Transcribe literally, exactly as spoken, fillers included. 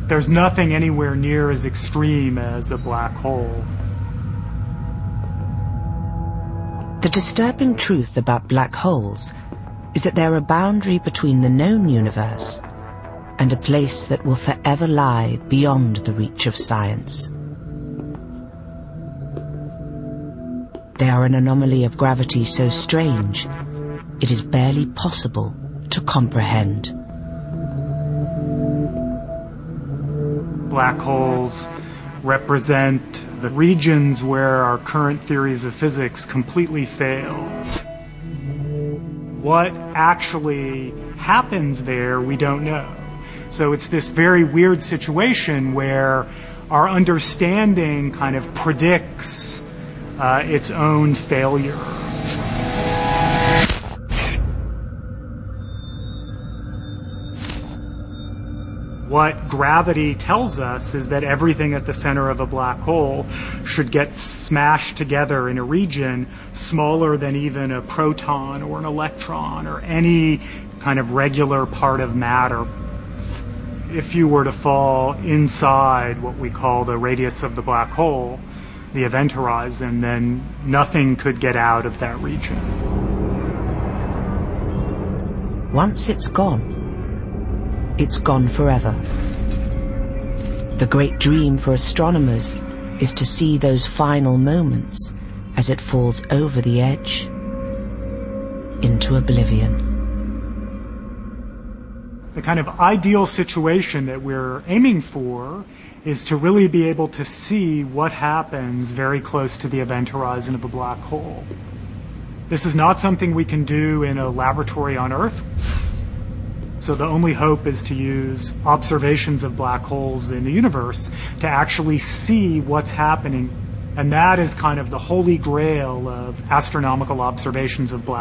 there's nothing anywhere near as extreme as a black hole. The disturbing truth about black holes is that they're a boundary between the known universe and a place that will forever lie beyond the reach of science. They are an anomaly of gravity so strange, it is barely possible to comprehend. Black holes represent the regions where our current theories of physics completely fail. What actually happens there, we don't know. So it's this very weird situation where our understanding kind of predicts uh, its own failure. What gravity tells us is that everything at the center of a black hole should get smashed together in a region smaller than even a proton or an electron or any kind of regular part of matter. If you were to fall inside what we call the radius of the black hole, the event horizon, then nothing could get out of that region. Once it's gone, it's gone forever. The great dream for astronomers is to see those final moments as it falls over the edge into oblivion. The kind of ideal situation that we're aiming for is to really be able to see what happens very close to the event horizon of a black hole. This is not something we can do in a laboratory on Earth. So the only hope is to use observations of black holes in the universe to actually see what's happening. And that is kind of the holy grail of astronomical observations of black holes.